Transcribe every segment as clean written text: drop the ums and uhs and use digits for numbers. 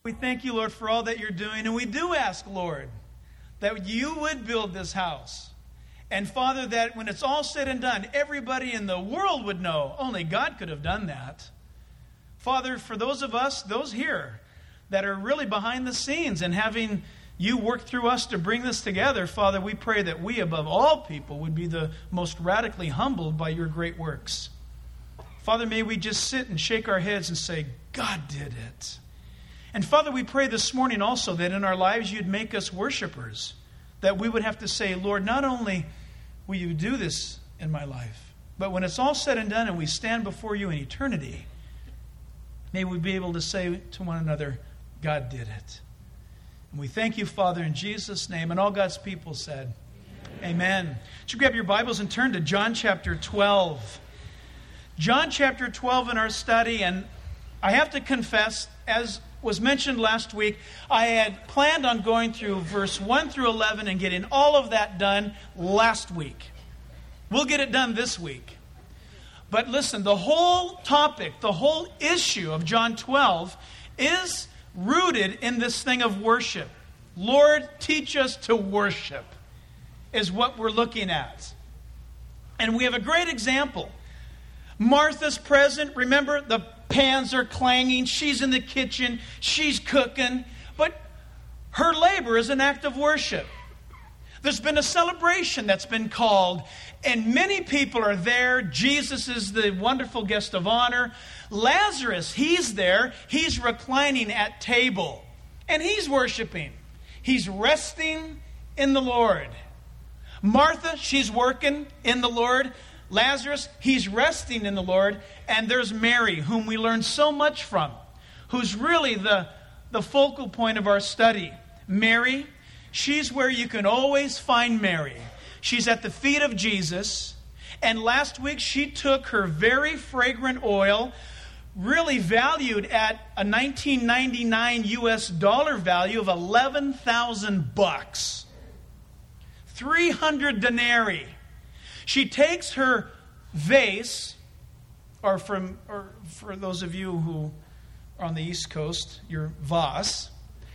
We thank you, Lord, for all that you're doing. And we do ask, Lord, that you would build this house. And, Father, that when it's all said and done, everybody in the world would know only God could have done that. Father, for those of us, those here, that are really behind the scenes and having you work through us to bring this together, Father, we pray that we, above all people, would be the most radically humbled by your great works. Father, may we just sit and shake our heads and say, God did it. And Father, we pray this morning also that in our lives you'd make us worshipers. That we would have to say, Lord, not only will you do this in my life, but when it's all said and done and we stand before you in eternity, may we be able to say to one another, God did it. And we thank you, Father, in Jesus' name. And all God's people said, Amen. Would you grab your Bibles and turn to John chapter 12. John chapter 12 in our study, and I have to confess, as was mentioned last week, I had planned on going through verse 1 through 11 and getting all of that done last week. We'll get it done this week. But listen, the whole topic, the whole issue of John 12 is rooted in this thing of worship. Lord, teach us to worship is what we're looking at. And we have a great example. Martha's present. Remember, the pans are clanging. She's in the kitchen. She's cooking. But her labor is an act of worship. There's been a celebration that's been called, and many people are there. Jesus is the wonderful guest of honor. Lazarus, he's there. He's reclining at table, and he's worshiping. He's resting in the Lord. Martha, she's working in the Lord. Lazarus, he's resting in the Lord. And there's Mary, whom we learn so much from, who's really the focal point of our study. Mary, she's where you can always find Mary. She's at the feet of Jesus. And last week, she took her very fragrant oil, really valued at a 1999 US dollar value of $11,000. 300 denarii. She takes her vase, or for those of you who are on the East Coast, your vase,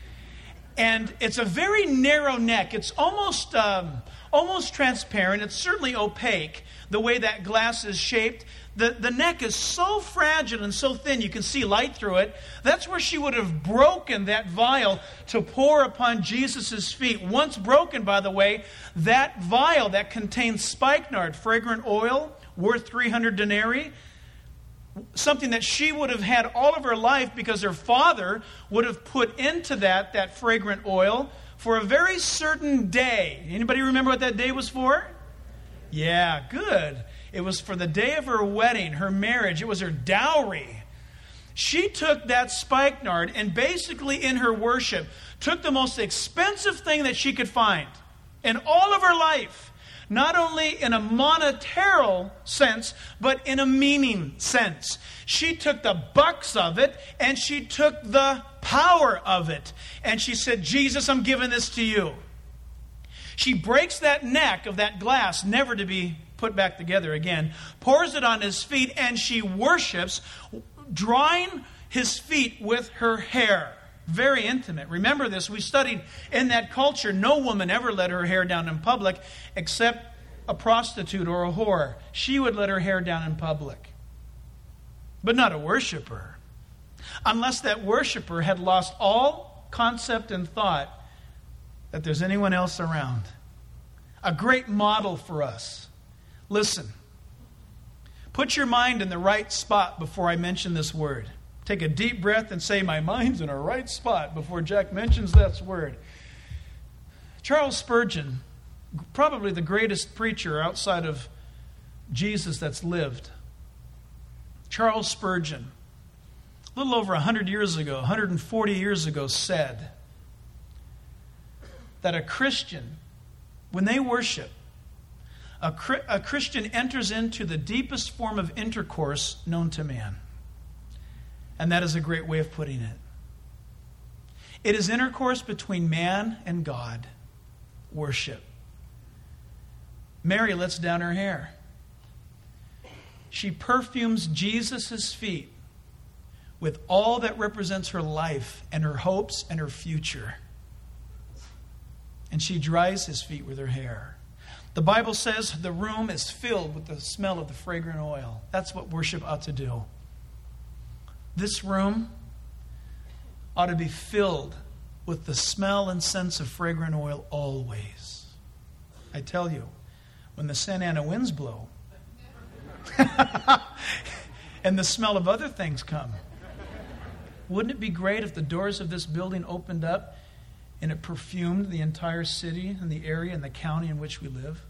and it's a very narrow neck. It's almost transparent. It's certainly opaque, the way that glass is shaped. The neck is so fragile and so thin you can see light through it. That's where she would have broken that vial to pour upon Jesus' feet. Once broken, by the way, that vial that contains spikenard, fragrant oil, worth 300 denarii, something that she would have had all of her life because her father would have put into that fragrant oil for a very certain day. Anybody remember what that day was for? Yeah, good. It was for the day of her wedding, her marriage. It was her dowry. She took that spikenard and basically in her worship took the most expensive thing that she could find in all of her life. Not only in a monetary sense, but in a meaning sense. She took the bucks of it and she took the power of it. And she said, Jesus, I'm giving this to you. She breaks that neck of that glass, never to be put back together again, pours it on his feet, and she worships, drying his feet with her hair. Very intimate. Remember this, we studied in that culture, no woman ever let her hair down in public except a prostitute or a whore. She would let her hair down in public. But not a worshiper. Unless that worshiper had lost all concept and thought that there's anyone else around. A great model for us. Listen. Put your mind in the right spot before I mention this word. Take a deep breath and say, my mind's in a right spot before Jack mentions that word. Charles Spurgeon, probably the greatest preacher outside of Jesus that's lived. Charles Spurgeon, a little over 100 years ago, 140 years ago, said that a Christian, when they worship, a Christian enters into the deepest form of intercourse known to man. And that is a great way of putting it. It is intercourse between man and God. Worship. Mary lets down her hair. She perfumes Jesus' feet with all that represents her life and her hopes and her future. And she dries his feet with her hair. The Bible says the room is filled with the smell of the fragrant oil. That's what worship ought to do. This room ought to be filled with the smell and sense of fragrant oil always. I tell you, when the Santa Ana winds blow and the smell of other things come, wouldn't it be great if the doors of this building opened up and it perfumed the entire city and the area and the county in which we live?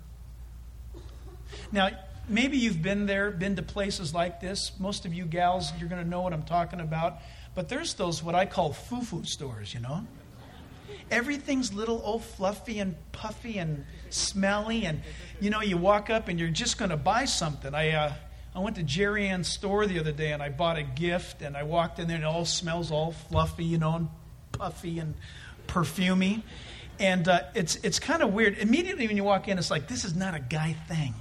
Now, maybe you've been there, been to places like this. Most of you gals, you're going to know what I'm talking about. But there's those what I call foo-foo stores, you know. Everything's little old fluffy and puffy and smelly. And, you know, you walk up and you're just going to buy something. I went to Jerry Ann's store the other day and I bought a gift. And I walked in there and it all smells all fluffy, you know, and puffy and perfumey. And it's kind of weird. Immediately when you walk in, it's like, this is not a guy thing.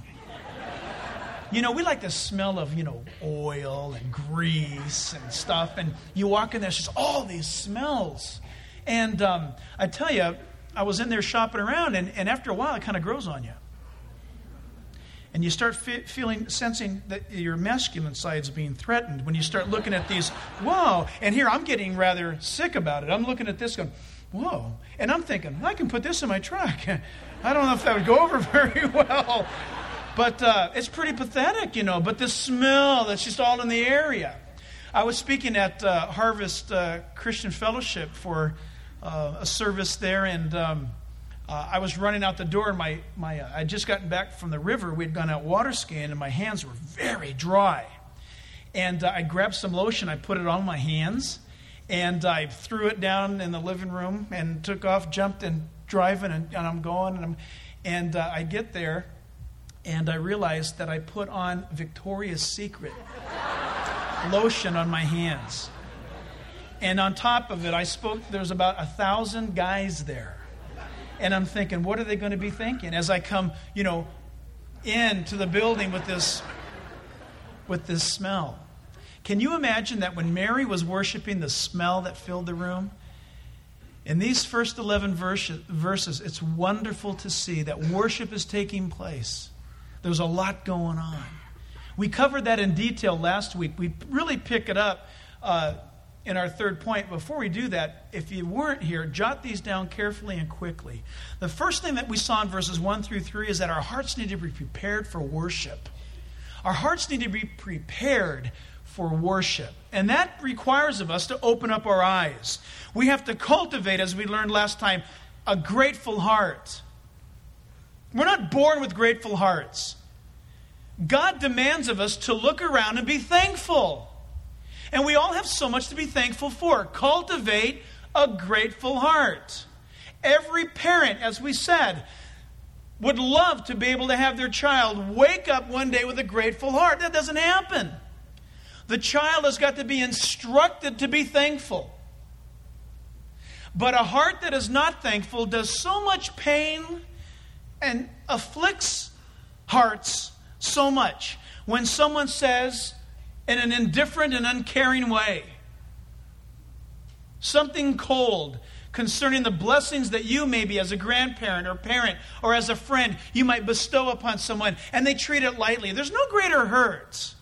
You know, we like the smell of, you know, oil and grease and stuff. And you walk in there, it's just all these smells. And I tell you, I was in there shopping around, and after a while, it kind of grows on you. And you start sensing that your masculine side's being threatened when you start looking at these, whoa. And here, I'm getting rather sick about it. I'm looking at this going, whoa. And I'm thinking, I can put this in my truck. I don't know if that would go over very well. But it's pretty pathetic, you know. But the smell that's just all in the area. I was speaking at Harvest Christian Fellowship for a service there, and I was running out the door. I'd just gotten back from the river. We'd gone out water skiing, and my hands were very dry. And I grabbed some lotion. I put it on my hands, and I threw it down in the living room and took off, jumped, and driving, and I'm going. And I get there. And I realized that I put on Victoria's Secret lotion on my hands. And on top of it, there's about 1,000 guys there. And I'm thinking, what are they going to be thinking? As I come, you know, into the building with this smell. Can you imagine that when Mary was worshiping, the smell that filled the room? In these first 11 verses, it's wonderful to see that worship is taking place. There's a lot going on. We covered that in detail last week. We really pick it up in our third point. Before we do that, if you weren't here, jot these down carefully and quickly. The first thing that we saw in verses 1 through 3 is that our hearts need to be prepared for worship. Our hearts need to be prepared for worship. And that requires of us to open up our eyes. We have to cultivate, as we learned last time, a grateful heart. We're not born with grateful hearts. God demands of us to look around and be thankful. And we all have so much to be thankful for. Cultivate a grateful heart. Every parent, as we said, would love to be able to have their child wake up one day with a grateful heart. That doesn't happen. The child has got to be instructed to be thankful. But a heart that is not thankful does so much pain and afflicts hearts so much when someone says in an indifferent and uncaring way something cold concerning the blessings that you maybe as a grandparent or parent or as a friend you might bestow upon someone, and they treat it lightly. There's no greater hurt.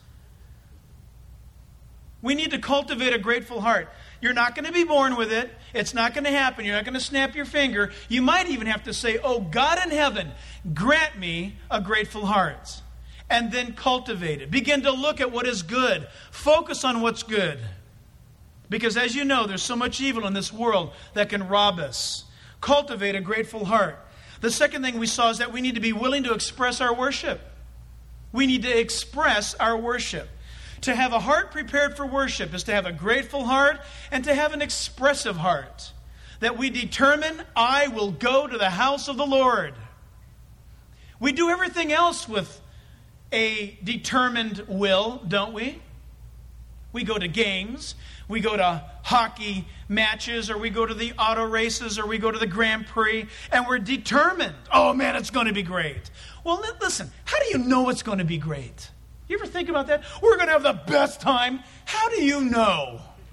We need to cultivate a grateful heart. You're not going to be born with it. It's not going to happen. You're not going to snap your finger. You might even have to say, oh, God in heaven, grant me a grateful heart. And then cultivate it. Begin to look at what is good. Focus on what's good. Because as you know, there's so much evil in this world that can rob us. Cultivate a grateful heart. The second thing we saw is that we need to be willing to express our worship. We need to express our worship. To have a heart prepared for worship is to have a grateful heart and to have an expressive heart. That we determine, I will go to the house of the Lord. We do everything else with a determined will, don't we? We go to games, we go to hockey matches, or we go to the auto races, or we go to the Grand Prix, and we're determined. Oh man, it's going to be great. Well, listen, how do you know it's going to be great? You ever think about that? We're going to have the best time. How do you know?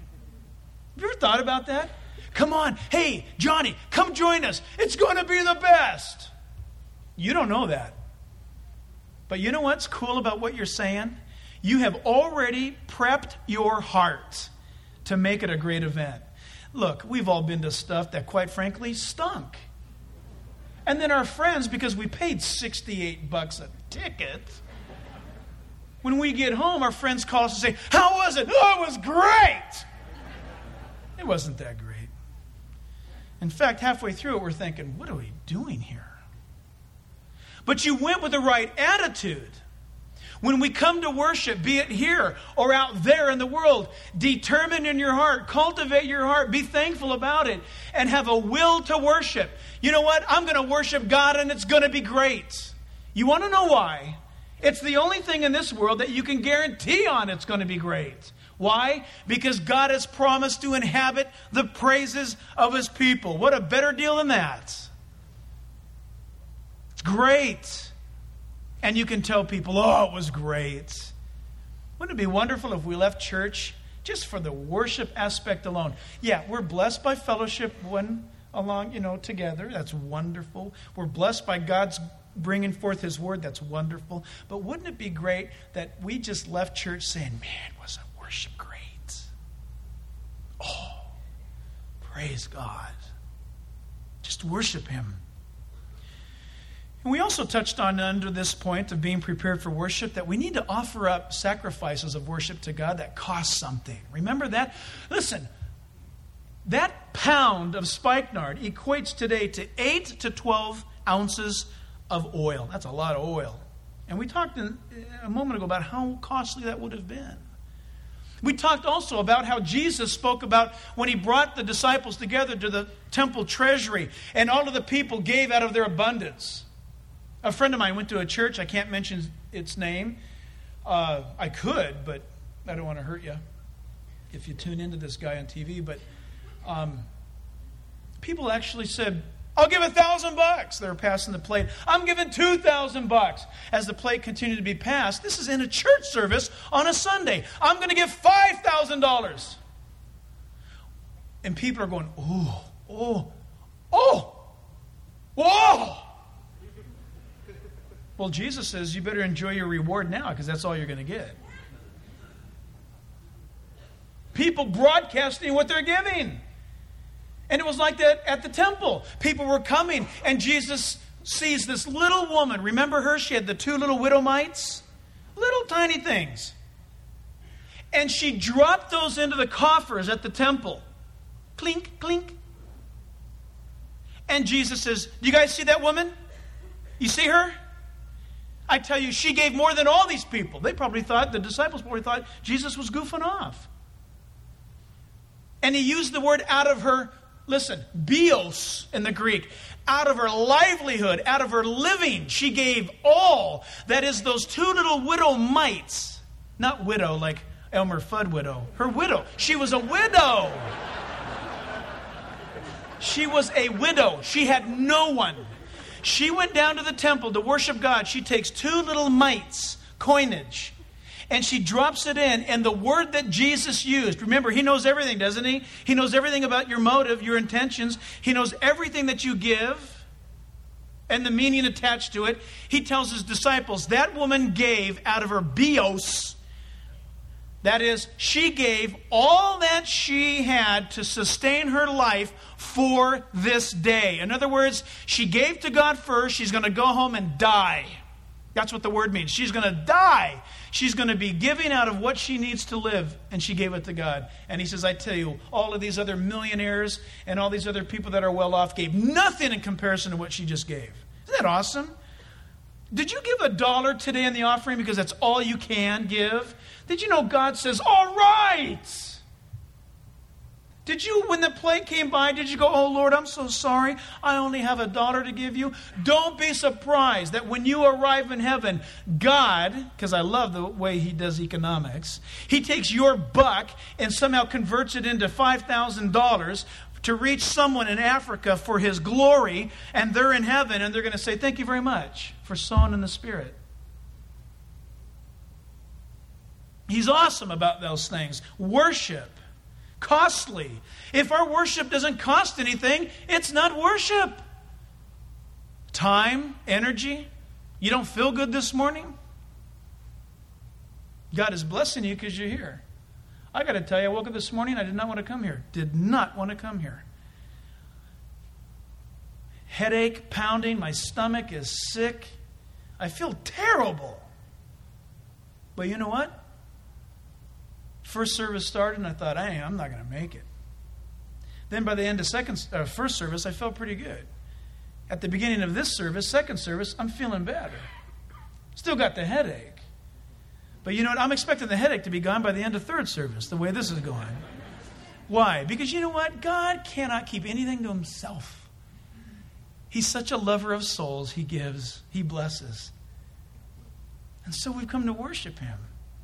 Have you ever thought about that? Come on. Hey, Johnny, come join us. It's going to be the best. You don't know that. But you know what's cool about what you're saying? You have already prepped your heart to make it a great event. Look, we've all been to stuff that, quite frankly, stunk. And then our friends, because we paid $68 a ticket, when we get home, our friends call us and say, how was it? Oh, it was great. It wasn't that great. In fact, halfway through it, we're thinking, what are we doing here? But you went with the right attitude. When we come to worship, be it here or out there in the world, determine in your heart, cultivate your heart, be thankful about it, and have a will to worship. You know what? I'm going to worship God and it's going to be great. You want to know why? It's the only thing in this world that you can guarantee on it's going to be great. Why? Because God has promised to inhabit the praises of His people. What a better deal than that? It's great. And you can tell people, oh, it was great. Wouldn't it be wonderful if we left church just for the worship aspect alone? Yeah, we're blessed by fellowship one along, together. That's wonderful. We're blessed by God's bringing forth His word. That's wonderful. But wouldn't it be great that we just left church saying, man, wasn't worship great? Oh, praise God. Just worship Him. And we also touched on under this point of being prepared for worship that we need to offer up sacrifices of worship to God that cost something. Remember that? Listen, that pound of spikenard equates today to 8 to 12 ounces of oil. That's a lot of oil. And we talked a moment ago about how costly that would have been. We talked also about how Jesus spoke about when He brought the disciples together to the temple treasury and all of the people gave out of their abundance. A friend of mine went to a church. I can't mention its name. I could, but I don't want to hurt you if you tune into this guy on TV. But people actually said, I'll give $1,000. They were passing the plate. I'm giving $2,000. As the plate continued to be passed, this is in a church service on a Sunday. I'm going to give $5,000. And people are going, oh, whoa. Well, Jesus says you better enjoy your reward now because that's all you're going to get. People broadcasting what they're giving. And it was like that at the temple. People were coming and Jesus sees this little woman. Remember her? She had the 2 little widow mites. Little tiny things. And she dropped those into the coffers at the temple. Clink, clink. And Jesus says, do you guys see that woman? You see her? I tell you, she gave more than all these people. The disciples probably thought Jesus was goofing off. And He used the word out of her, listen, bios in the Greek, out of her livelihood, out of her living. She gave all. That is those 2 little widow mites. Not widow like Elmer Fudd widow. Her widow. She was a widow. She was a widow. She had no one. She went down to the temple to worship God. She takes 2 little mites, coinage, and she drops it in. And the word that Jesus used, remember, He knows everything, doesn't He? He knows everything about your motive, your intentions. He knows everything that you give and the meaning attached to it. He tells His disciples, that woman gave out of her bios. That is, she gave all that she had to sustain her life for this day. In other words, she gave to God first. She's going to go home and die. That's what the word means. She's going to die. She's going to be giving out of what she needs to live, and she gave it to God. And He says, I tell you, all of these other millionaires and all these other people that are well off gave nothing in comparison to what she just gave. Isn't that awesome? Did you give $1 today in the offering because that's all you can give? Did you know God says, all right? Did you, when the plate came by, did you go, oh Lord, I'm so sorry, I only have $1 to give you? Don't be surprised that when you arrive in heaven, God, because I love the way He does economics, He takes your buck and somehow converts it into $5,000 to reach someone in Africa for His glory, and they're in heaven, and they're going to say, thank you very much for sowing in the Spirit. He's awesome about those things. Worship costly. If our worship doesn't cost anything, it's not worship. Time, energy. You don't feel good this morning? God is blessing you because you're here. I got to tell you, I woke up this morning, I did not want to come here. Did not want to come here. Headache, pounding, my stomach is sick. I feel terrible. But you know what? First service started and I thought, hey, I'm not going to make it. Then by the end of first service, I felt pretty good. At the beginning of this service, second service, I'm feeling better. Still got the headache. But you know what? I'm expecting the headache to be gone by the end of third service, the way this is going. Why? Because you know what? God cannot keep anything to himself. He's such a lover of souls. He gives. He blesses. And so we've come to worship him.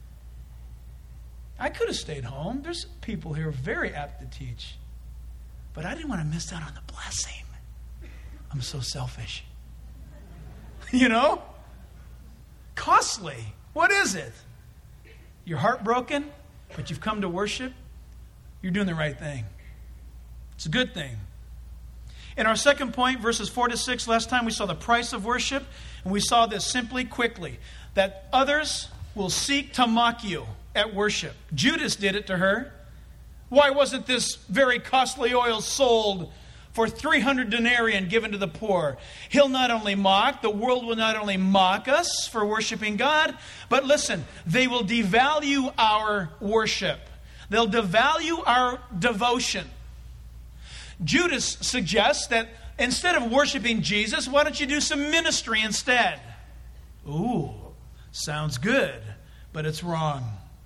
I could have stayed home. There's people here very apt to teach. But I didn't want to miss out on the blessing. I'm so selfish. You know? Costly. What is it? You're heartbroken, but you've come to worship. You're doing the right thing. It's a good thing. In our second point, verses 4 to 6, last time we saw the price of worship, and we saw this simply, quickly, that others will seek to mock you at worship. Judas did it to her. Why wasn't this very costly oil sold for 300 denarii and given to the poor? He'll not only mock, the world will not only mock us for worshiping God, but listen, they will devalue our worship. They'll devalue our devotion. Judas suggests that instead of worshiping Jesus, why don't you do some ministry instead? Ooh, sounds good, but it's wrong.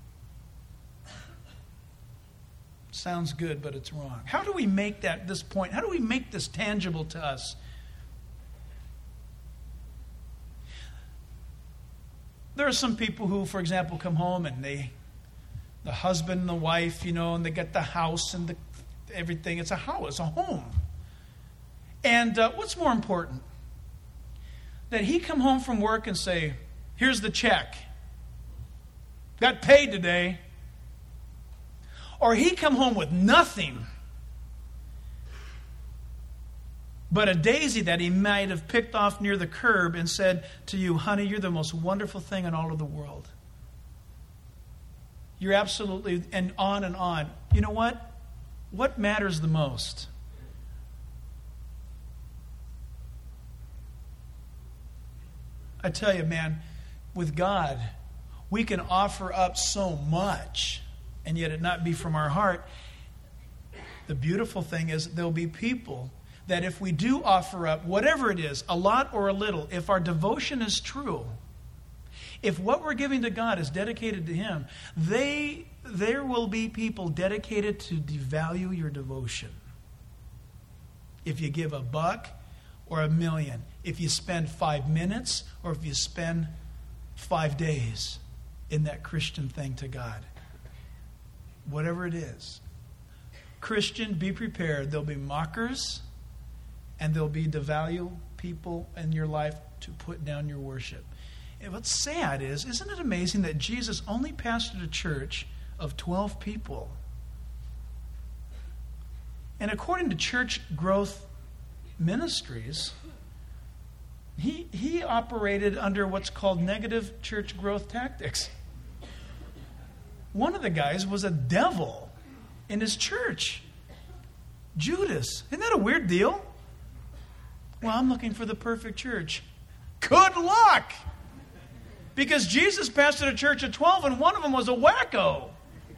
Sounds good, but it's wrong. How do we make this point? How do we make this tangible to us? There are some people who, for example, come home and the husband and the wife, and they get the house and everything. It's a house, a home. And what's more important? That he come home from work and say, here's the check. Got paid today. Or he come home with nothing but a daisy that he might have picked off near the curb and said to you, honey, you're the most wonderful thing in all of the world. You're absolutely, and on and on. You know what? What matters the most? I tell you, man, with God, we can offer up so much, and yet it not be from our heart. The beautiful thing is there'll be people that if we do offer up, whatever it is, a lot or a little, if our devotion is true, if what we're giving to God is dedicated to him, there will be people dedicated to devalue your devotion. If you give $1 or $1 million, if you spend 5 minutes or if you spend 5 days in that Christian thing to God. Whatever it is. Christian, be prepared. There'll be mockers and there'll be devalue people in your life to put down your worship. And what's sad is, isn't it amazing that Jesus only pastored a church of 12 people? And according to Church Growth Ministries, he operated under what's called negative church growth tactics. One of the guys was a devil in his church. Judas. Isn't that a weird deal? Well, I'm looking for the perfect church. Good luck! Because Jesus pastored a church of 12 and one of them was a wacko.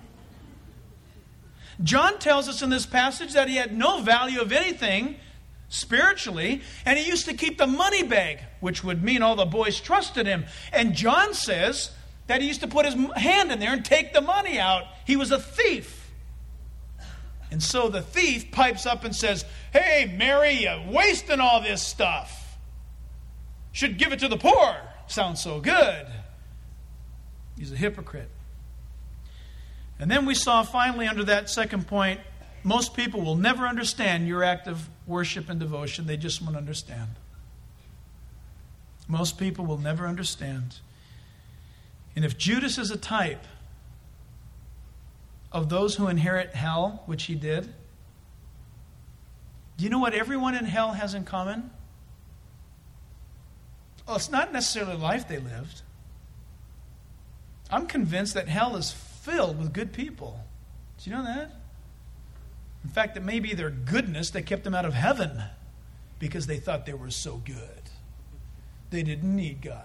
John tells us in this passage that he had no value of anything spiritually, and he used to keep the money bag, which would mean all the boys trusted him. And John says that he used to put his hand in there and take the money out. He was a thief. And so the thief pipes up and says, hey, Mary, you're wasting all this stuff. Should give it to the poor. Sounds so good. He's a hypocrite. And then we saw finally under that second point, most people will never understand your act of worship and devotion. They just won't understand. Most people will never understand. And if Judas is a type, of those who inherit hell, which he did, do you know what everyone in hell has in common? Well, it's not necessarily the life they lived. I'm convinced that hell is filled with good people. Do you know that? In fact, it may be their goodness that kept them out of heaven because they thought they were so good. They didn't need God.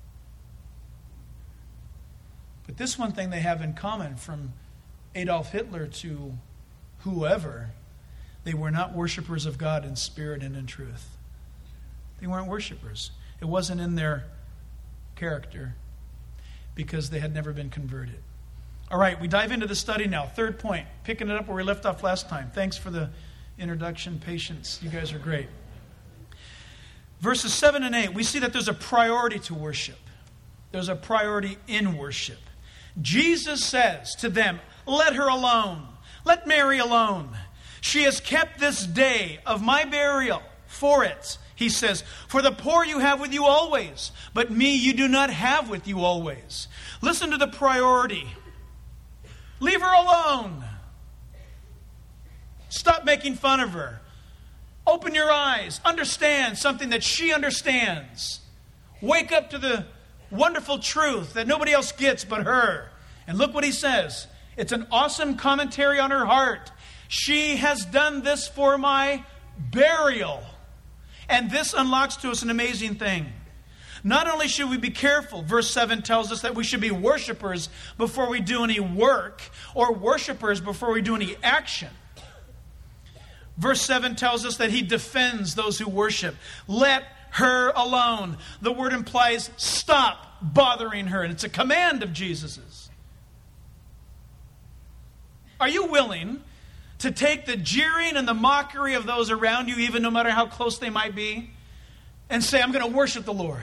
But this one thing they have in common, from Adolf Hitler to whoever, they were not worshipers of God in spirit and in truth. They weren't worshipers. It wasn't in their character because they had never been converted. All right, we dive into the study now. Third point, picking it up where we left off last time. Thanks for the introduction, patience. You guys are great. Verses 7 and 8, we see that there's a priority to worship. There's a priority in worship. Jesus says to them, "Let her alone. Let Mary alone. She has kept this day of my burial for it." He says, "For the poor you have with you always, but me you do not have with you always." Listen to the priority. Leave her alone. Stop making fun of her. Open your eyes. Understand something that she understands. Wake up to the wonderful truth that nobody else gets but her. And look what he says. It's an awesome commentary on her heart. She has done this for my burial. And this unlocks to us an amazing thing. Not only should we be careful, verse 7 tells us that we should be worshipers before we do any work, or worshipers before we do any action. Verse 7 tells us that he defends those who worship. Let her alone. The word implies stop bothering her, and it's a command of Jesus's. Are you willing to take the jeering and the mockery of those around you, even no matter how close they might be, and say, "I'm going to worship the Lord"?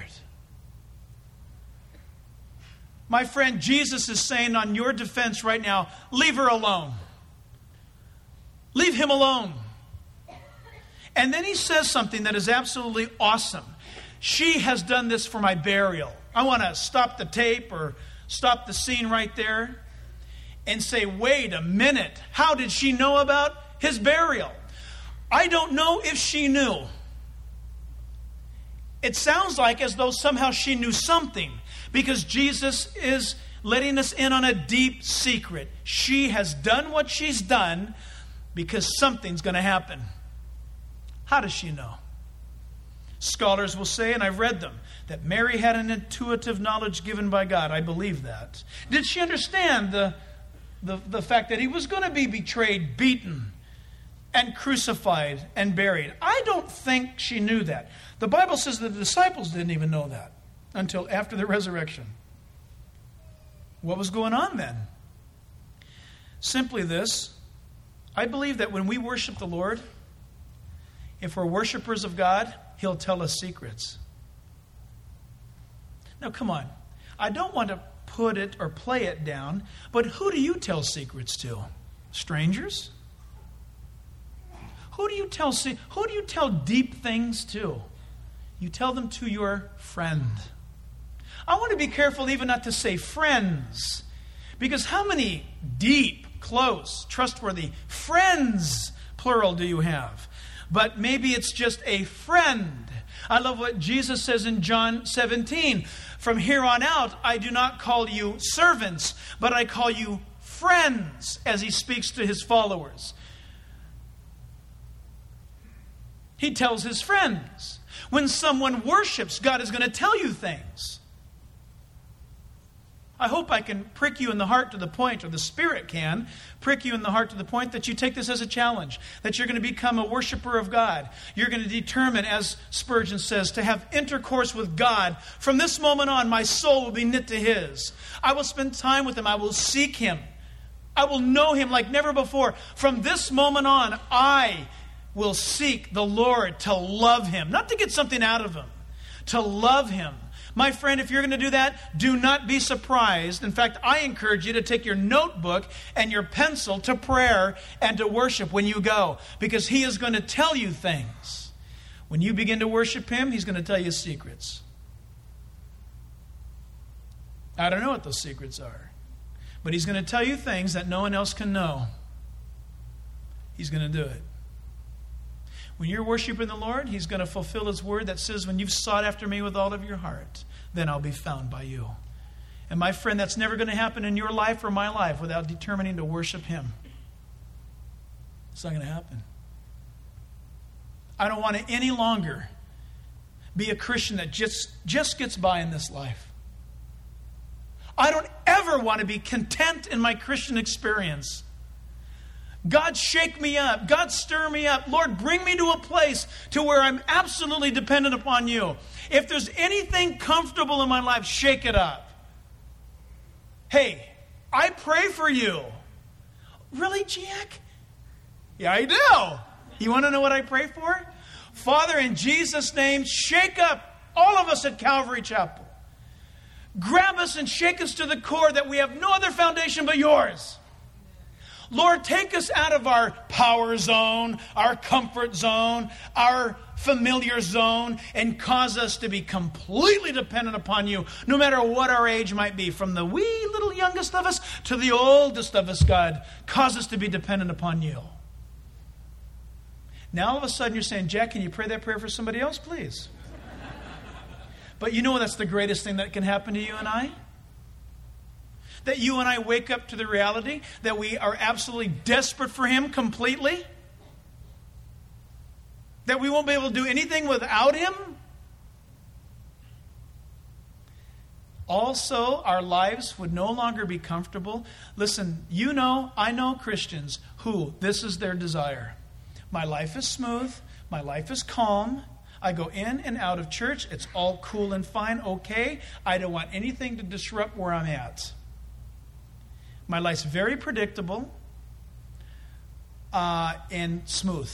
My friend, Jesus is saying on your defense right now, leave her alone. Leave him alone. And then he says something that is absolutely awesome. She has done this for my burial. I want to stop the tape or stop the scene right there and say, wait a minute. How did she know about his burial? I don't know if she knew. It sounds like as though somehow she knew something, because Jesus is letting us in on a deep secret. She has done what she's done because something's going to happen. How does she know? Scholars will say, and I've read them, that Mary had an intuitive knowledge given by God. I believe that. Did she understand the fact that he was going to be betrayed, beaten, and crucified and buried? I don't think she knew that. The Bible says the disciples didn't even know that until after the resurrection. What was going on then? Simply this. I believe that when we worship the Lord, if we're worshipers of God, he'll tell us secrets. Now, come on. I don't want to put it or play it down, but who do you tell secrets to? Strangers? Who do you tell deep things to? You tell them to your friend. I want to be careful even not to say friends, because how many deep, close, trustworthy friends, plural, do you have? But maybe it's just a friend. I love what Jesus says in John 17. From here on out, I do not call you servants, but I call you friends, as he speaks to his followers. He tells his friends. When someone worships, God is going to tell you things. I hope I can prick you in the heart to the point, or the Spirit can prick you in the heart to the point that you take this as a challenge, that you're going to become a worshiper of God. You're going to determine, as Spurgeon says, to have intercourse with God. From this moment on, my soul will be knit to his. I will spend time with him. I will seek him. I will know him like never before. From this moment on, I will seek the Lord to love him. Not to get something out of him, to love him. My friend, if you're going to do that, do not be surprised. In fact, I encourage you to take your notebook and your pencil to prayer and to worship when you go, because he is going to tell you things. When you begin to worship him, he's going to tell you secrets. I don't know what those secrets are, But he's going to tell you things that no one else can know. He's going to do it. When you're worshiping the Lord, he's going to fulfill his word that says, when you've sought after me with all of your heart, then I'll be found by you. And my friend, that's never going to happen in your life or my life without determining to worship him. It's not going to happen. I don't want to any longer be a Christian that just gets by in this life. I don't ever want to be content in my Christian experience. God, shake me up. God, stir me up. Lord, bring me to a place to where I'm absolutely dependent upon you. If there's anything comfortable in my life, shake it up. Hey, I pray for you. Really, Jack? Yeah, I do. You want to know what I pray for? Father, in Jesus' name, shake up all of us at Calvary Chapel. Grab us and shake us to the core that we have no other foundation but yours. Lord, take us out of our power zone, our comfort zone, our familiar zone, and cause us to be completely dependent upon you, no matter what our age might be. From the wee little youngest of us to the oldest of us, God, cause us to be dependent upon you. Now all of a sudden you're saying, Jack, can you pray that prayer for somebody else, please? But you know that's the greatest thing that can happen to you and I? That you and I wake up to the reality that we are absolutely desperate for him completely? That we won't be able to do anything without him? Also, our lives would no longer be comfortable. Listen, I know Christians who this is their desire. My life is smooth. My life is calm. I go in and out of church. It's all cool and fine, okay. I don't want anything to disrupt where I'm at. My life's very predictable and smooth.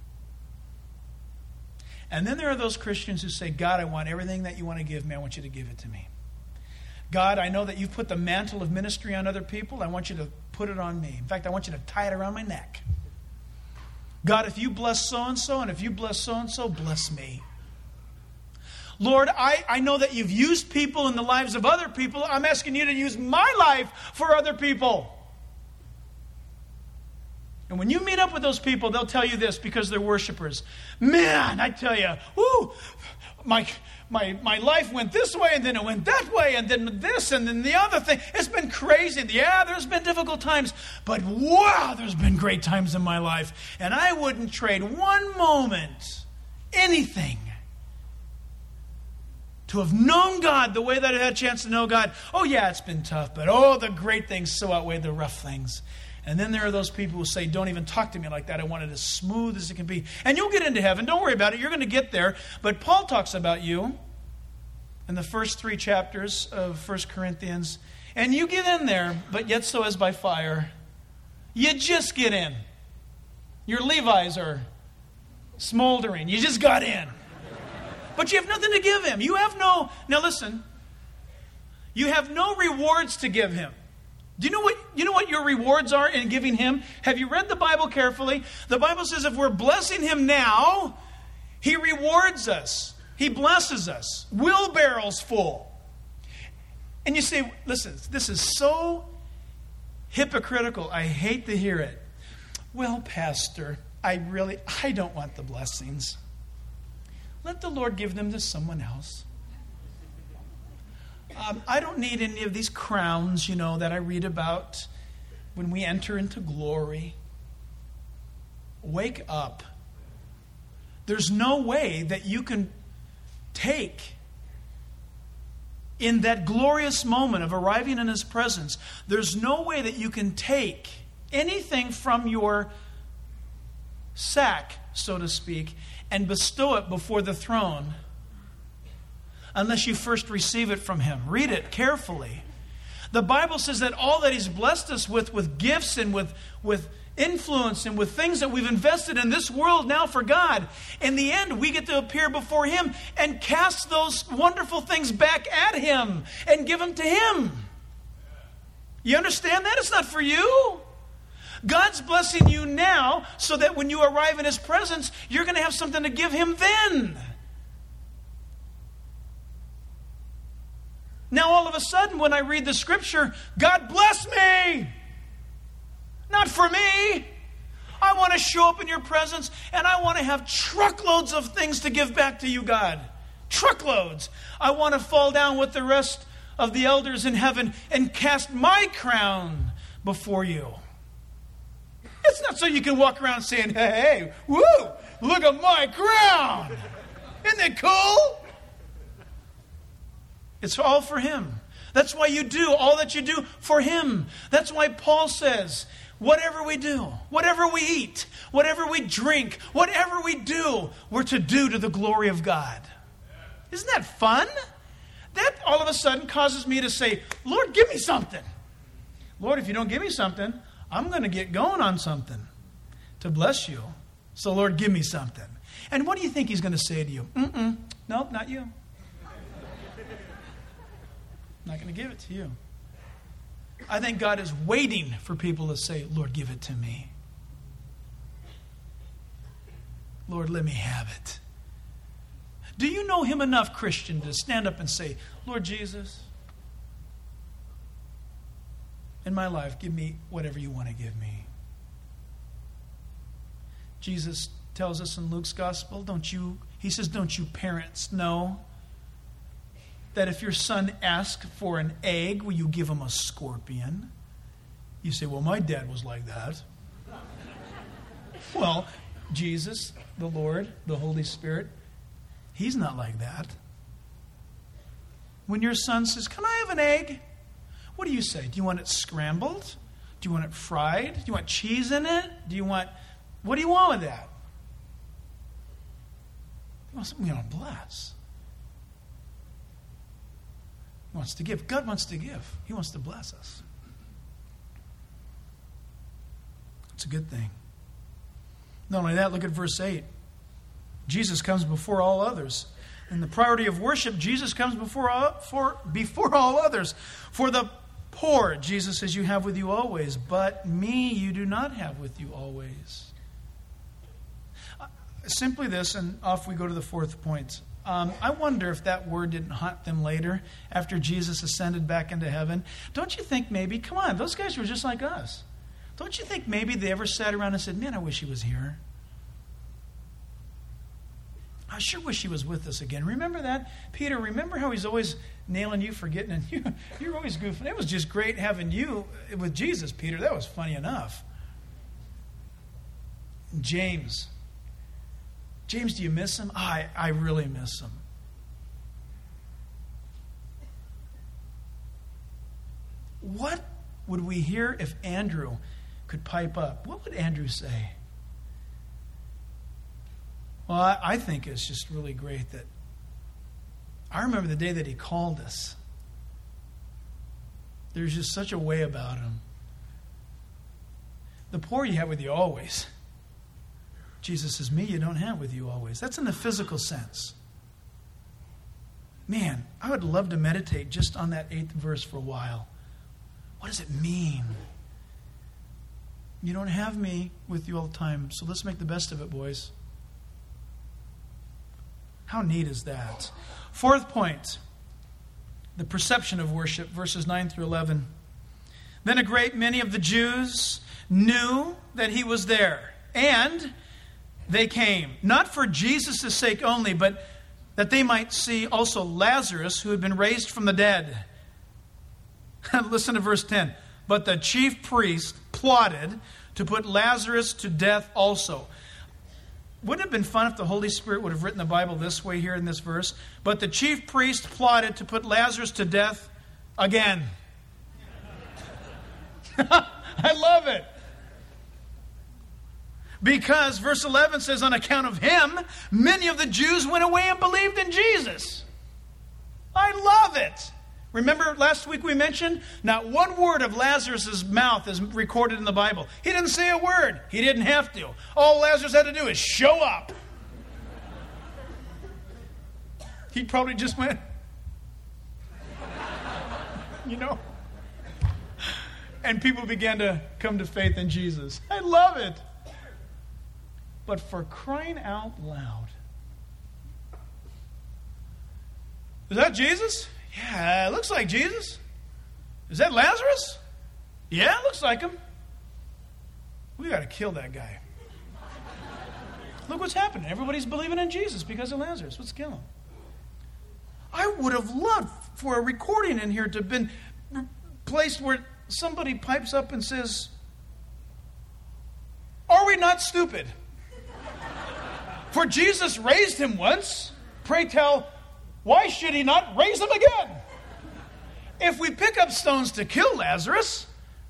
And then there are those Christians who say, God, I want everything that you want to give me. I want you to give it to me. God, I know that you've put the mantle of ministry on other people. I want you to put it on me. In fact, I want you to tie it around my neck. God, if you bless so-and-so, and if you bless so-and-so, bless me. Lord, I know that you've used people in the lives of other people. I'm asking you to use my life for other people. And when you meet up with those people, they'll tell you this because they're worshipers. Man, I tell you, my life went this way, and then it went that way, and then this, and then the other thing. It's been crazy. Yeah, there's been difficult times, but wow, there's been great times in my life. And I wouldn't trade one moment, anything, to have known God the way that I had a chance to know God. Oh yeah, it's been tough, but the great things so outweigh the rough things. And then there are those people who say, don't even talk to me like that. I want it as smooth as it can be. And you'll get into heaven. Don't worry about it. You're going to get there. But Paul talks about you in the first 3 chapters of 1 Corinthians. And you get in there, but yet so as by fire. You just get in. Your Levi's are smoldering. You just got in. But you have nothing to give him. Now listen. You have no rewards to give him. Do you know what your rewards are in giving him? Have you read the Bible carefully? The Bible says if we're blessing him now, he rewards us. He blesses us. Wheelbarrows full. And you say, listen, this is so hypocritical. I hate to hear it. Well, Pastor, I don't want the blessings. Let the Lord give them to someone else. I don't need any of these crowns, that I read about when we enter into glory. Wake up. There's no way that you can take in that glorious moment of arriving in his presence. There's no way that you can take anything from your sack, so to speak, and bestow it before the throne unless you first receive it from him. Read it carefully. The Bible says that all that he's blessed us with gifts and with influence and with things that we've invested in this world now for God, in the end we get to appear before him and cast those wonderful things back at him and give them to him. You understand that? It's not for you. God's blessing you now so that when you arrive in his presence, you're going to have something to give him then. Now all of a sudden when I read the scripture, God bless me. Not for me. I want to show up in your presence and I want to have truckloads of things to give back to you, God. Truckloads. I want to fall down with the rest of the elders in heaven and cast my crown before you. It's not so you can walk around saying, hey, woo, look at my crown. Isn't it cool? It's all for him. That's why you do all that you do for him. That's why Paul says, whatever we do, whatever we eat, whatever we drink, whatever we do, we're to do to the glory of God. Isn't that fun? That all of a sudden causes me to say, Lord, give me something. Lord, if you don't give me something, I'm going to get going on something to bless you. So, Lord, give me something. And what do you think he's going to say to you? Nope, not you. Not going to give it to you. I think God is waiting for people to say, Lord, give it to me. Lord, let me have it. Do you know him enough, Christian, to stand up and say, Lord Jesus, in my life, give me whatever you want to give me. Jesus tells us in Luke's gospel, he says, don't you parents know that if your son asks for an egg, will you give him a scorpion? You say, well, my dad was like that. Well, Jesus, the Lord, the Holy Spirit, he's not like that. When your son says, can I have an egg? What do you say? Do you want it scrambled? Do you want it fried? Do you want cheese in it? What do you want with that? You want something you want to bless. He wants to give. God wants to give. He wants to bless us. It's a good thing. Not only that, look at verse 8. Jesus comes before all others. In the priority of worship, Jesus comes before all others. For the poor, Jesus says, you have with you always, but me you do not have with you always. Simply this, and off we go to the fourth point. I wonder if that word didn't haunt them later, after Jesus ascended back into heaven. Don't you think maybe, come on, those guys were just like us. Don't you think maybe they ever sat around and said, man, I wish he was here. I sure wish he was with us again. Remember that? Peter, remember how he's always nailing you for getting in? You're always goofing. It was just great having you with Jesus, Peter. That was funny enough. James, do you miss him? I really miss him. What would we hear if Andrew could pipe up? What would Andrew say? Well, I think it's just really great that I remember the day that he called us. There's just such a way about him. The poor you have with you always. Jesus says, me you don't have with you always. That's in the physical sense. Man, I would love to meditate just on that 8th verse for a while. What does it mean? You don't have me with you all the time, so let's make the best of it, boys. How neat is that? Fourth point, the perception of worship, verses 9 through 11. Then a great many of the Jews knew that he was there, and they came, not for Jesus' sake only, but that they might see also Lazarus, who had been raised from the dead. Listen to verse 10. But the chief priest plotted to put Lazarus to death also. Wouldn't it have been fun if the Holy Spirit would have written the Bible this way here in this verse? But the chief priest plotted to put Lazarus to death again. I love it. Because verse 11 says, on account of him, many of the Jews went away and believed in Jesus. I love it. Remember last week we mentioned, not one word of Lazarus' mouth is recorded in the Bible. He didn't say a word. He didn't have to. All Lazarus had to do is show up. He probably just went, and people began to come to faith in Jesus. I love it. But for crying out loud. Is that Jesus? Yeah, it looks like Jesus. Is that Lazarus? Yeah, it looks like him. We got to kill that guy. Look what's happening. Everybody's believing in Jesus because of Lazarus. Let's kill him. I would have loved for a recording in here to have been placed where somebody pipes up and says, "Are we not stupid? For Jesus raised him once. Pray tell, why should he not raise him again? If we pick up stones to kill Lazarus,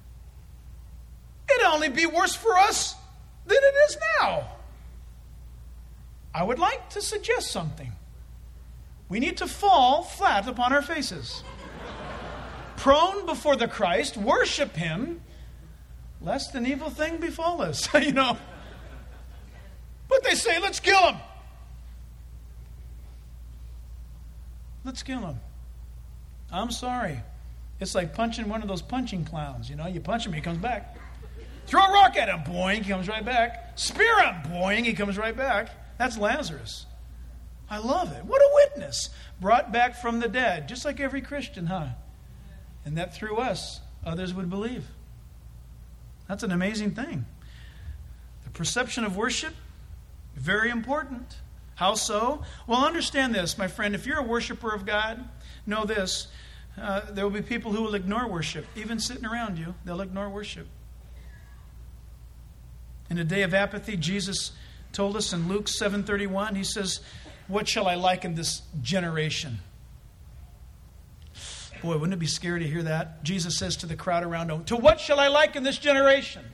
it'd only be worse for us than it is now." I would like to suggest something. We need to fall flat upon our faces, prone before the Christ, worship him, lest an evil thing befall us. But they say, let's kill him. Let's kill him. I'm sorry. It's like punching one of those punching clowns. You punch him, he comes back. Throw a rock at him, boing, he comes right back. Spear him, boing, he comes right back. That's Lazarus. I love it. What a witness. Brought back from the dead, just like every Christian, huh? And that through us, others would believe. That's an amazing thing. The perception of worship, very important. How so? Well, understand this, my friend. If you're a worshiper of God, know this. There will be people who will ignore worship. Even sitting around you, they'll ignore worship. In a day of apathy, Jesus told us in Luke 7:31, he says, "What shall I liken this generation?" Boy, wouldn't it be scary to hear that? Jesus says to the crowd around him, "To what shall I liken this generation?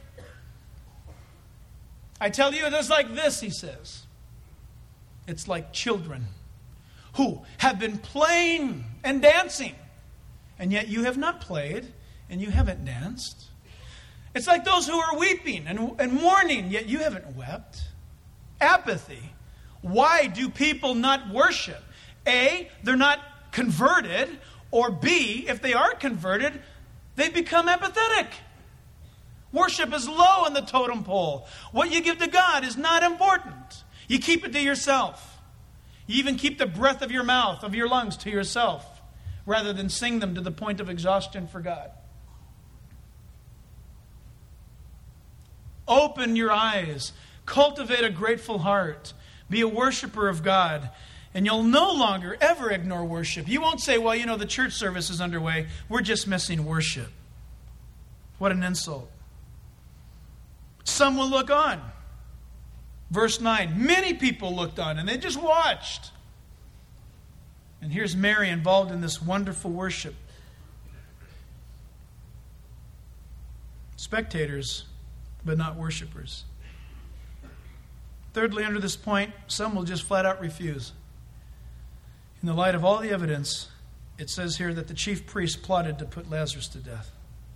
I tell you, it is like this," he says. It's like children who have been playing and dancing, and yet you have not played and you haven't danced. It's like those who are weeping and mourning, yet you haven't wept. Apathy. Why do people not worship? A, they're not converted, or B, if they are converted, they become apathetic. Worship is low on the totem pole. What you give to God is not important. You keep it to yourself. You even keep the breath of your mouth, of your lungs, to yourself, rather than sing them to the point of exhaustion for God. Open your eyes. Cultivate a grateful heart. Be a worshiper of God. And you'll no longer ever ignore worship. You won't say, well, the church service is underway. We're just missing worship. What an insult. Some will look on. Verse 9. Many people looked on and they just watched. And here's Mary involved in this wonderful worship. Spectators, but not worshipers. Thirdly, under this point, some will just flat out refuse. In the light of all the evidence, it says here that the chief priests plotted to put Lazarus to death.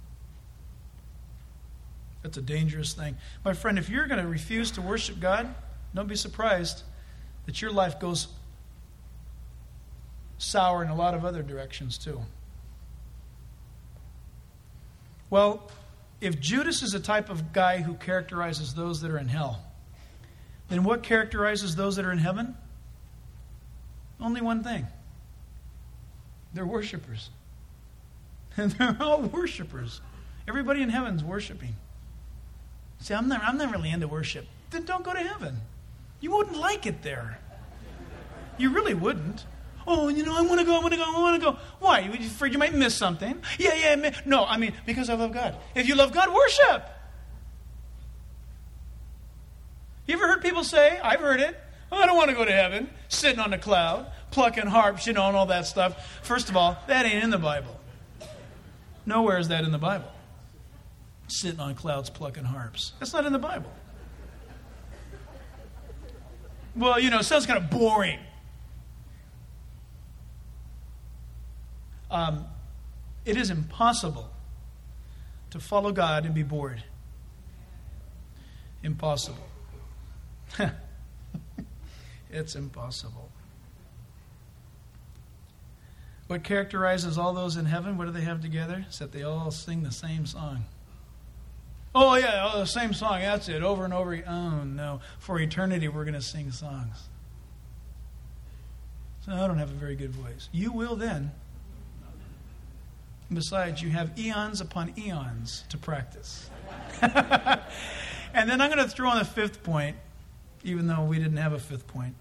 That's a dangerous thing. My friend, if you're going to refuse to worship God, don't be surprised that your life goes sour in a lot of other directions too. Well, if Judas is a type of guy who characterizes those that are in hell, then what characterizes those that are in heaven? Only one thing. They're worshipers. And they're all worshipers. Everybody in heaven's worshiping. See, I'm not really into worship. Then don't go to heaven. You wouldn't like it there. You really wouldn't. Oh, I want to go. Why? You afraid you might miss something? Yeah. No, because I love God. If you love God, worship. You ever heard people say, I've heard it, I don't want to go to heaven, sitting on a cloud, plucking harps, and all that stuff. First of all, that ain't in the Bible. Nowhere is that in the Bible. Sitting on clouds, plucking harps. That's not in the Bible. Well, it sounds kind of boring. It is impossible to follow God and be bored. Impossible. It's impossible. What characterizes all those in heaven? What do they have together? It's that they all sing the same song. Oh, yeah, the same song. That's it. Over and over. Oh, no. For eternity, we're going to sing songs. So I don't have a very good voice. You will then. And besides, you have eons upon eons to practice. And then I'm going to throw in a fifth point, even though we didn't have a fifth point.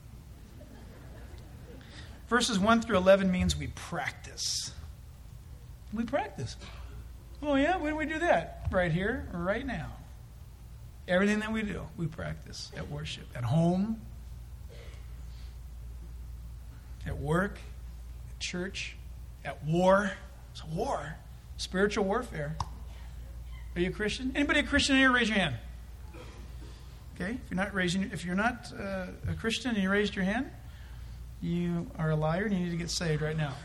Verses 1 through 11 means we practice. We practice. Oh yeah? When do we do that? Right here, right now. Everything that we do, we practice at worship. At home, at work, at church, at war. It's a war. Spiritual warfare. Are you a Christian? Anybody a Christian here? Raise your hand. Okay, if you're not a Christian and you raised your hand, you are a liar and you need to get saved right now.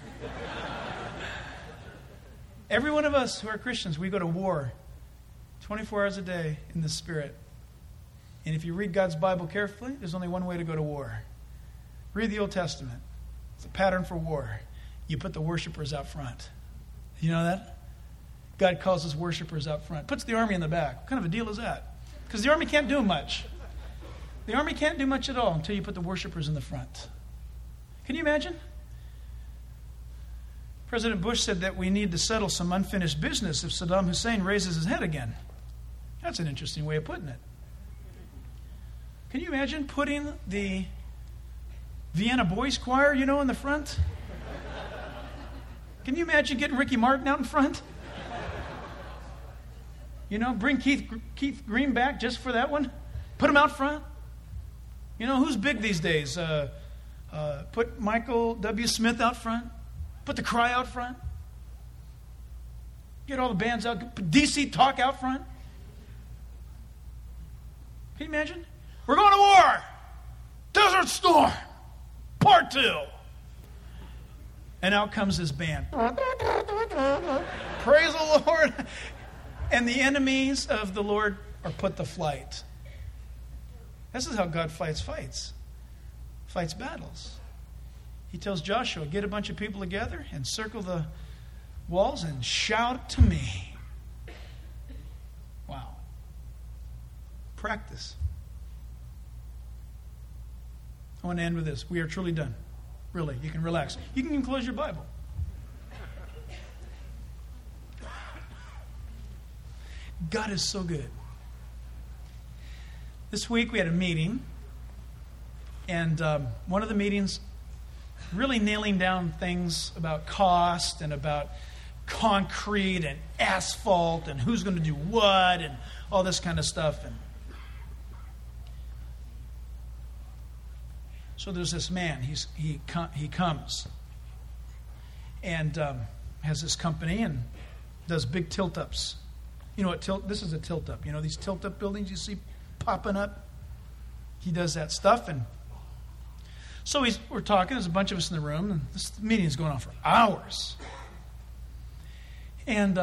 Every one of us who are Christians, we go to war 24 hours a day in the Spirit. And if you read God's Bible carefully, there's only one way to go to war. Read the Old Testament. It's a pattern for war. You put the worshipers out front. You know that? God calls his worshipers out front. Puts the army in the back. What kind of a deal is that? Because the army can't do much. The army can't do much at all until you put the worshipers in the front. Can you imagine? President Bush said that we need to settle some unfinished business if Saddam Hussein raises his head again. That's an interesting way of putting it. Can you imagine putting the Vienna Boys Choir, in the front? Can you imagine getting Ricky Martin out in front? Bring Keith Green back just for that one. Put him out front. Who's big these days? Put Michael W. Smith out front. Put the Cry out front. Get all the bands out. Put DC Talk out front. Can you imagine? We're going to war. Desert Storm. Part 2. And out comes this band. Praise the Lord. And the enemies of the Lord are put to flight. This is how God fights battles. He tells Joshua, get a bunch of people together and circle the walls and shout to me. Wow. Practice. I want to end with this. We are truly done. Really, you can relax. You can even close your Bible. God is so good. This week we had a meeting, and one of the meetings really nailing down things about cost and about concrete and asphalt and who's going to do what and all this kind of stuff. And so there's this man. He comes and has this company and does big tilt-ups. You know what this is a tilt-up. These tilt-up buildings you see popping up? He does that stuff. And so we're talking. There's a bunch of us in the room. And this meeting is going on for hours. And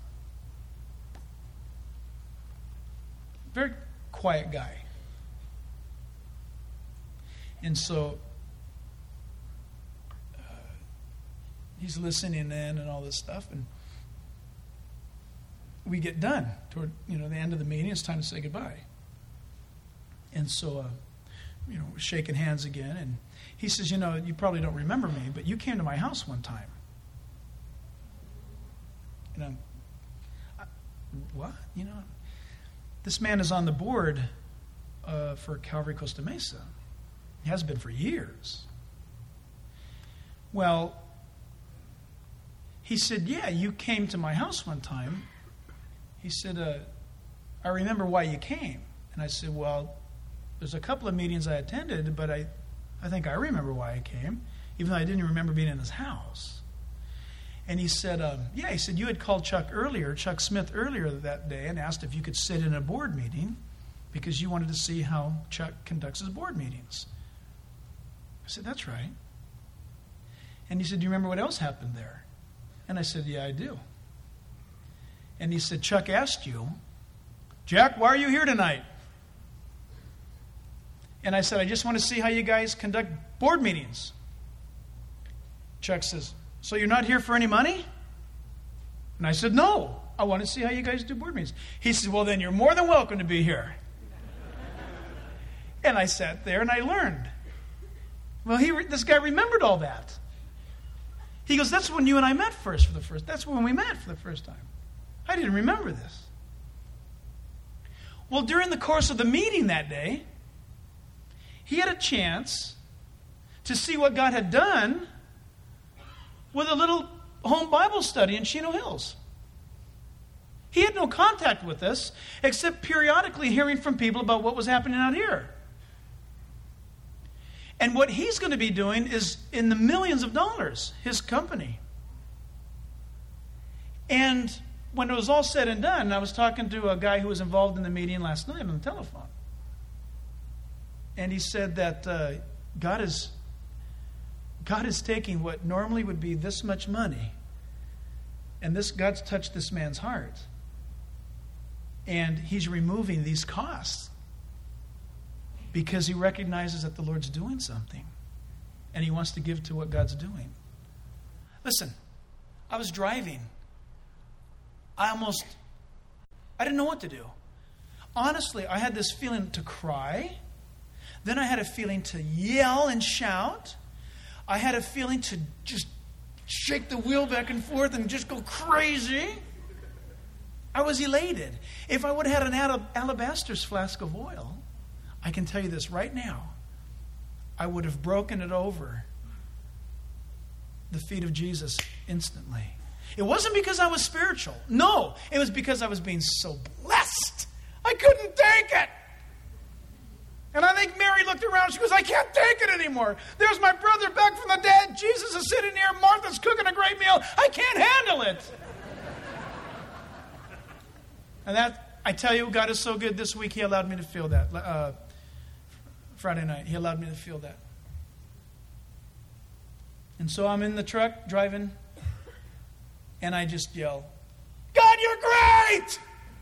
very quiet guy. And so he's listening in and all this stuff. And we get done toward the end of the meeting. It's time to say goodbye. And so we're shaking hands again. And he says, you probably don't remember me, but you came to my house one time. And what? This man is on the board for Calvary Costa Mesa. He has been for years. Well, he said, yeah, you came to my house one time. He said, I remember why you came. And I said, well, there's a couple of meetings I attended, but I think I remember why I came, even though I didn't remember being in his house. And he said, he said, you had called Chuck Smith earlier that day and asked if you could sit in a board meeting because you wanted to see how Chuck conducts his board meetings. I said, that's right. And he said, do you remember what else happened there? And I said, yeah, I do. And he said, Chuck asked you, Jack, why are you here tonight? And I said, I just want to see how you guys conduct board meetings. Chuck says, so you're not here for any money? And I said, no, I want to see how you guys do board meetings. He said, well, then you're more than welcome to be here. And I sat there and I learned. Well, this guy remembered all that. He goes, that's when you and I met that's when we met for the first time. I didn't remember this. Well, during the course of the meeting that day, he had a chance to see what God had done with a little home Bible study in Chino Hills. He had no contact with us except periodically hearing from people about what was happening out here. And what he's going to be doing is in the millions of dollars, his company. And when it was all said and done, I was talking to a guy who was involved in the meeting last night on the telephone. And he said that God is taking what normally would be this much money, and God's touched this man's heart. And he's removing these costs because he recognizes that the Lord's doing something, and he wants to give to what God's doing. Listen, I was driving. I didn't know what to do. Honestly, I had this feeling to cry. Then I had a feeling to yell and shout. I had a feeling to just shake the wheel back and forth and just go crazy. I was elated. If I would have had an alabaster flask of oil, I can tell you this right now, I would have broken it over the feet of Jesus instantly. It wasn't because I was spiritual. No, it was because I was being so blessed. I couldn't take it. And I think Mary looked around. She goes, I can't take it anymore. There's my brother back from the dead. Jesus is sitting here. Martha's cooking a great meal. I can't handle it. And that, I tell you, God is so good. This week He allowed me to feel that. Friday night, He allowed me to feel that. And so I'm in the truck driving, and I just yell, God, you're great!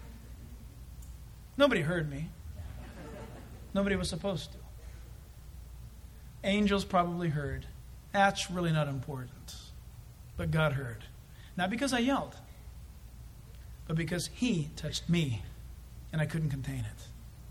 Nobody heard me. Nobody was supposed to. Angels probably heard. That's really not important. But God heard. Not because I yelled, but because He touched me, and I couldn't contain it.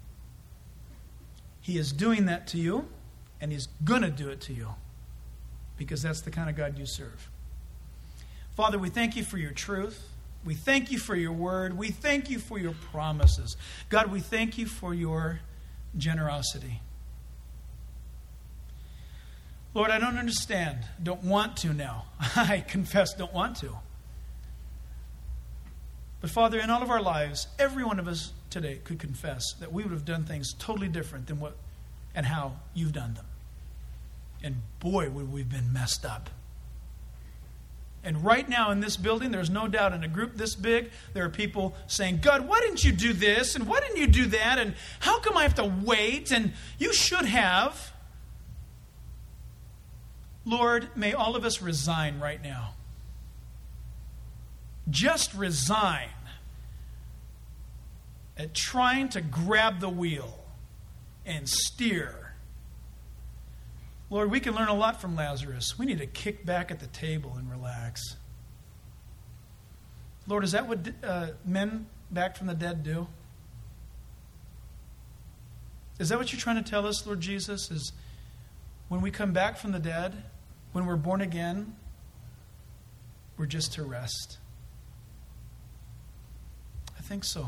He is doing that to you, and He's going to do it to you, because that's the kind of God you serve. Father, we thank You for Your truth. We thank You for Your word. We thank You for Your promises. God, we thank You for Your generosity. Lord, I don't understand. Don't want to now. I confess, don't want to. But Father, in all of our lives, every one of us today could confess that we would have done things totally different than what and how You've done them. And boy, would we've been messed up. And right now in this building, there's no doubt in a group this big, there are people saying, God, why didn't You do this? And why didn't You do that? And how come I have to wait? And You should have. Lord, may all of us resign right now. Just resign at trying to grab the wheel and steer. Lord, we can learn a lot from Lazarus. We need to kick back at the table and relax. Lord, is that what men back from the dead do? Is that what You're trying to tell us, Lord Jesus? Is when we come back from the dead, when we're born again, we're just to rest? I think so.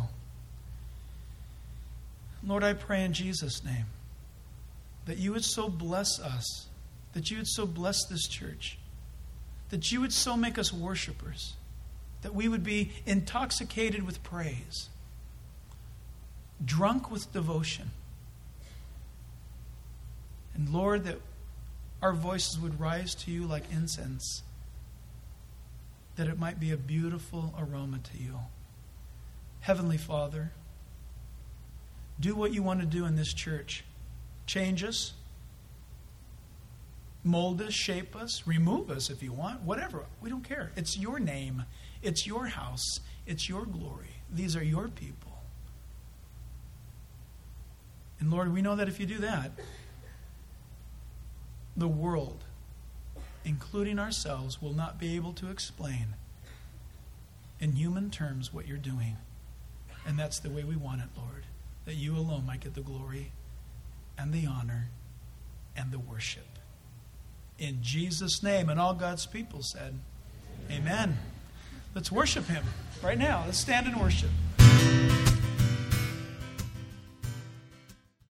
Lord, I pray in Jesus' name that You would so bless us, that You would so bless this church, that You would so make us worshipers, that we would be intoxicated with praise, drunk with devotion. And Lord, that our voices would rise to You like incense, that it might be a beautiful aroma to You. Heavenly Father, do what You want to do in this church. Change us, mold us, shape us, remove us if You want, whatever. We don't care. It's Your name. It's Your house. It's Your glory. These are Your people. And Lord, we know that if You do that, the world, including ourselves, will not be able to explain in human terms what You're doing. And that's the way we want it, Lord, that You alone might get the glory and the honor and the worship. In Jesus' name. And all God's people said, amen. Let's worship him right now. Let's stand and worship.